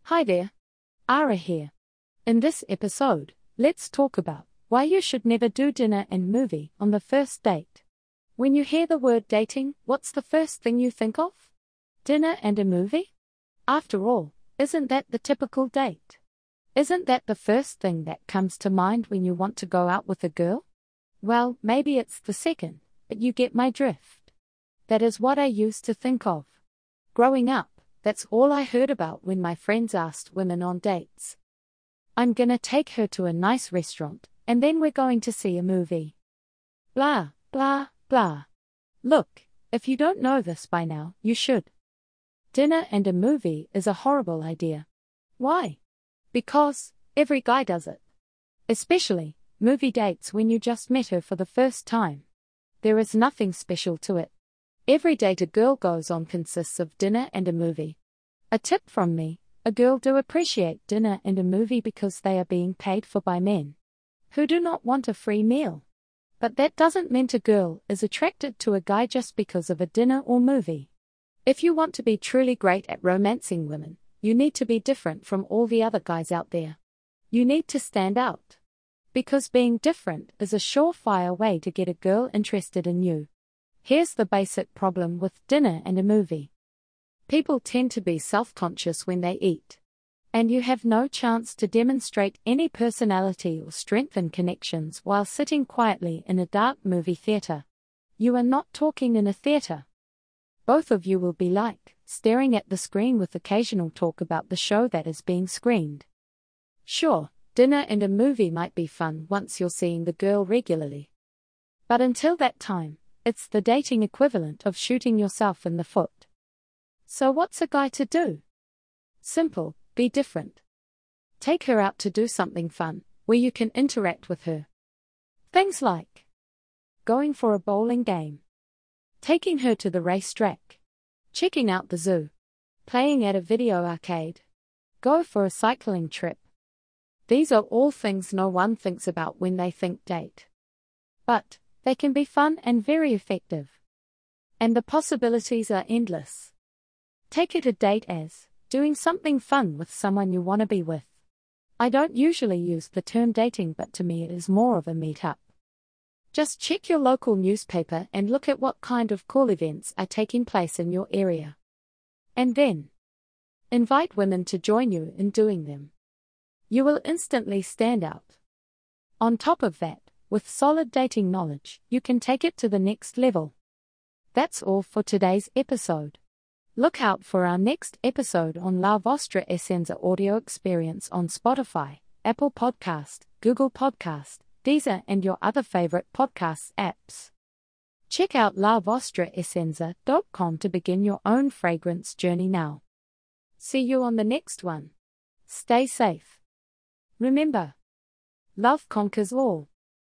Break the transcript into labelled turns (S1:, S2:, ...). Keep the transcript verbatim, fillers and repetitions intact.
S1: Hi there, Ara here. In this episode, let's talk about why you should never do dinner and movie on the first date. When you hear the word dating, what's the first thing you think of? Dinner and a movie? After all, isn't that the typical date? Isn't that the first thing that comes to mind when you want to go out with a girl? Well, maybe it's the second, but you get my drift. That is what I used to think of. Growing up, that's all I heard about when my friends asked women on dates. I'm gonna take her to a nice restaurant, and then we're going to see a movie. Blah, blah, blah. Look, if you don't know this by now, you should. Dinner and a movie is a horrible idea. Why? Because every guy does it. Especially movie dates when you just met her for the first time. There is nothing special to it. Every date a girl goes on consists of dinner and a movie. A tip from me, a girl do appreciate dinner and a movie because they are being paid for by men who do not want a free meal. But that doesn't mean a girl is attracted to a guy just because of a dinner or movie. If you want to be truly great at romancing women, you need to be different from all the other guys out there. You need to stand out. Because being different is a surefire way to get a girl interested in you. Here's the basic problem with dinner and a movie. People tend to be self-conscious when they eat. And you have no chance to demonstrate any personality or strengthen connections while sitting quietly in a dark movie theater. You are not talking in a theater. Both of you will be like, staring at the screen with occasional talk about the show that is being screened. Sure, dinner and a movie might be fun once you're seeing the girl regularly. But until that time, it's the dating equivalent of shooting yourself in the foot. So what's a guy to do? Simple, be different. Take her out to do something fun, where you can interact with her. Things like going for a bowling game, taking her to the racetrack, checking out the zoo, playing at a video arcade, go for a cycling trip. These are all things no one thinks about when they think date. But they can be fun and very effective. And the possibilities are endless. Take it a date as doing something fun with someone you want to be with. I don't usually use the term dating, but to me it is more of a meet-up. Just check your local newspaper and look at what kind of cool events are taking place in your area. And then invite women to join you in doing them. You will instantly stand out. On top of that, with solid dating knowledge, you can take it to the next level. That's all for today's episode. Look out for our next episode on La Vostra Essenza audio experience on Spotify, Apple Podcast, Google Podcast, Deezer and your other favorite podcast apps. Check out la vostra essenza dot com to begin your own fragrance journey now. See you on the next one. Stay safe. Remember, love conquers all.